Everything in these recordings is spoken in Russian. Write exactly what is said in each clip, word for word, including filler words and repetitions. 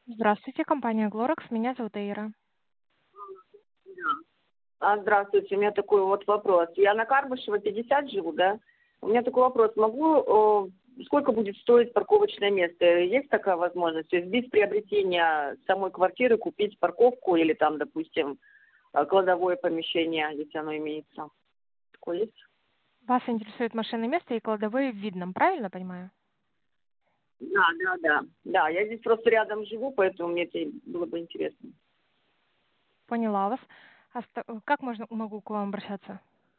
Здравствуйте, компания Глоракс. Меня зовут Эйра. А, Здравствуйте, у меня такой вот вопрос. Я на Карбышева пятьдесят живу, да? У меня такой вопрос. Могу, э, сколько будет стоить парковочное место? Есть такая возможность? То есть без приобретения самой квартиры купить парковку или там, допустим, э, кладовое помещение, если оно имеется? Такое есть? Вас интересует машинное место и кладовые в Видном, правильно понимаю? Да, да, да. Да, я здесь просто рядом живу, поэтому мне это было бы интересно. Поняла вас. Оста- Как можно, могу к вам обращаться?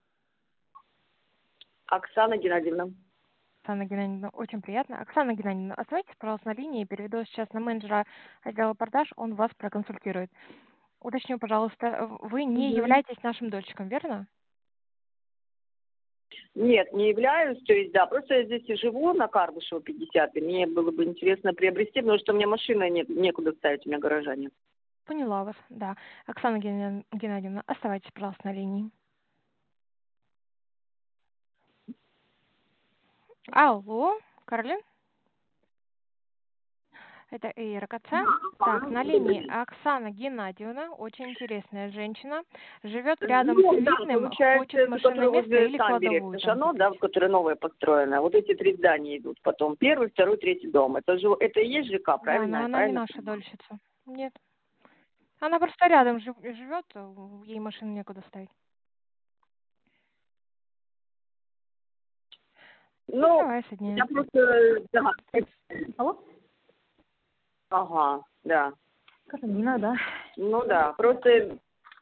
Оксана Геннадьевна. Оксана Геннадьевна, очень приятно. Оксана Геннадьевна, оставайтесь, пожалуйста, на линии. Переведу сейчас на менеджера отдела продаж, он вас проконсультирует. Уточню, пожалуйста, в- вы не Мгм. являетесь нашим дольщиком, верно? Нет, не являюсь, то есть, да, просто я здесь и живу на Карбышева пятьдесят, и мне было бы интересно приобрести, потому что у меня машины нет, некуда ставить, у меня гаража нет. Поняла вас, да. Оксана Ген- Геннадьевна, оставайтесь, пожалуйста, на линии. Алло, Каролин? Это Эйра Каца. Так, на линии Оксана Геннадьевна, очень интересная женщина, живет рядом с Ну, да, Видным, получается, хочет это машинное которое место возле или Самбери, кладовую там Шано, да, купить. вот которое новое построено. Вот эти три здания идут потом. Первый, второй, третий дом. Это же, это и есть ЖК, Да, правильно? но Я она не правильно наша понимаю? дольщица. Нет. Она просто рядом жив- живет, ей машину некуда ставить. Ну, Давай, я соединяю. просто, да. Алло? Ага, да. Каролина, да. Ну да, просто,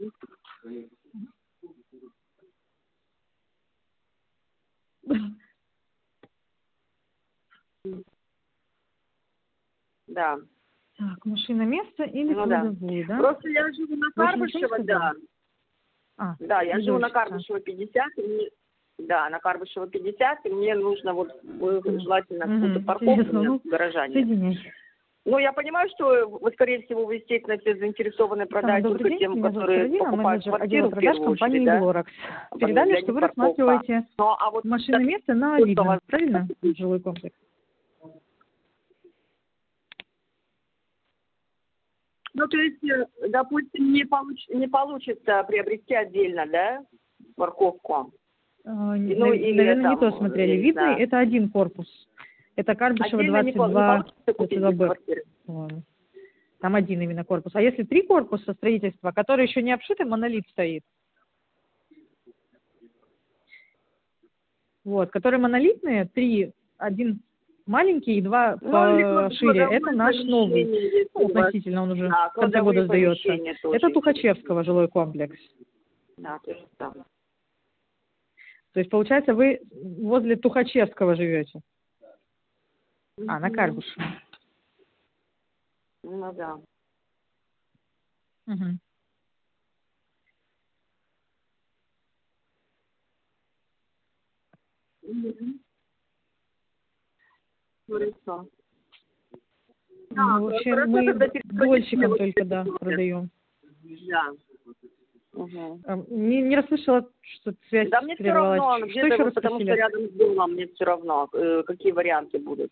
да. Так, машина место или Ну да. кладовую, да? Просто я живу на Больше ничего не Карбышева, сказали? да. А, Да, я не живу на дольщица. Карбышева пятьдесят, и мне, да, на Карбышева пятьдесят, и мне нужно вот э, желательно какую-то Угу, парковку, у интересно, меня ну, гаража нет. соединяй. Ну, я понимаю, что вы, скорее всего, вы, естественно, все заинтересованы Оксана, продать добрый только день. тем, Меня зовут которые Каролина, покупают менеджер отдела квартиру в продаж первую очередь, компании да? Глоракс. Для Передали, что них вы парковка. рассматриваете Ну, а вот машинное так, место на что у Видном, вас, правильно? Жилой комплекс. ну, то есть, э, допустим, не, получ, не получится приобрести отдельно, да, парковку? А, И, ну, или наверное, не то там, смотрели. я не Видный — знаю, это один корпус. Это Карбышева отдельно не, двадцать по- не два, получится двадцать купить два без Б. квартиры. По-моему. Там один именно корпус. А если три корпуса строительства, который еще не обшитый, монолит стоит. Вот, которые монолитные, три, один маленький и два Ну, или клад- пошире. Это кладовое наш новый, помещение, ну, если у вас, относительно, он уже да, в конце кладовые года сдается. помещения тоже Это интересно. Тухачевского жилой комплекс. Да, то есть там. То есть, получается, вы возле Тухачевского живете. А, на Мгм. Карбышево. Ну да. Угу. Мгм. Хорошо. Да, Ну, вообще, хорошо, мы тогда перезвоните мне дольщикам вот только, этот да, номер. продаем. Да. Угу. Эм, Не, не расслышала, что связь Да мне все прервалась. равно, ну, Что где-то еще вот, раз потому что спросили? рядом с домом, мне все равно, э, какие варианты будут.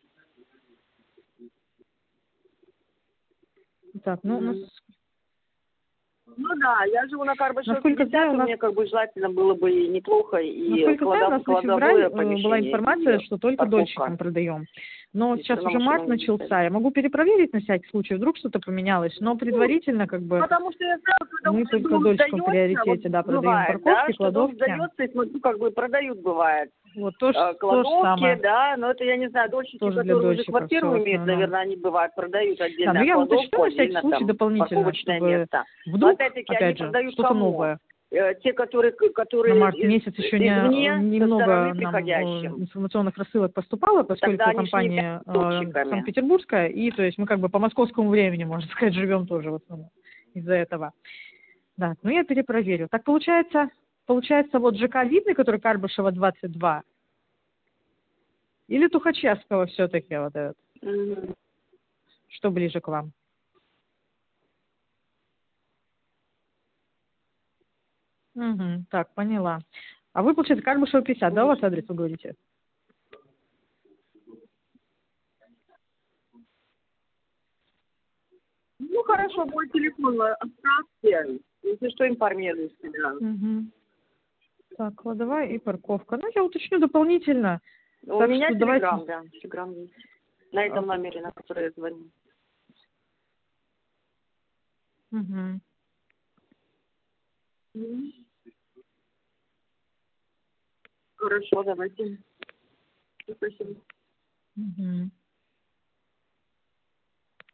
Так, ну, у нас, Мгм. Ну да, я живу на Карбышева насколько знаю, пятьдесят, у и нас мне как бы желательно было бы и неплохо, и Насколько знаю, у кладов- нас на февраль кладовое э, была помещение, информация, и что только парковка. дольщикам продаем. Но И все сейчас равно уже машину март не начался. ставить. Я могу перепроверить на всякий случай, вдруг что-то поменялось. Но Ну, предварительно, как бы, потому что я знаю, когда мы уже только дом дольщикам в сдается, вот приоритете, да, продаем бывает, да, парковки, что дом кладовки. сдается, и смотрю, как бы продают, бывает. Вот то же, Э, то же Кладовки, самое, да, но это, я не знаю, дольщики, тоже для которые уже дольщиков все в квартиру имеют, основном. наверное, они бывают, продают Да, но отдельно я уточню кладовку, на всякий отдельно случай там дополнительно, парковочное чтобы место. Но вдруг, опять-таки они опять же, продают что-то кому? новое. Э, Те, которые, На которые март из, месяц еще не, извне, со немного стороны нам э, приходящим. информационных рассылок поступало, Тогда поскольку они же не компания являются э, дольщиками. санкт-петербургская, и то есть мы как бы по московскому времени, можно сказать, живем тоже в основном из-за этого. Да, ну я перепроверю. Так получается, получается вот ЖК Видный, который Карбышева двадцать два, или Тухачевского все-таки вот этот, Мгм. что ближе к вам? Угу, так, поняла. А вы, получается, Карбышева пятьдесят, да, у Мгм. вас адрес, вы говорите? Ну, хорошо, мой телефон оставьте. Если что, информирую себя. Угу. Так, кладовая и парковка. Ну, я уточню дополнительно. У Так меня что телеграм, давайте... да, телеграм есть. На этом А. номере, на который я звоню. Угу. Хорошо, давайте. Спасибо. Угу.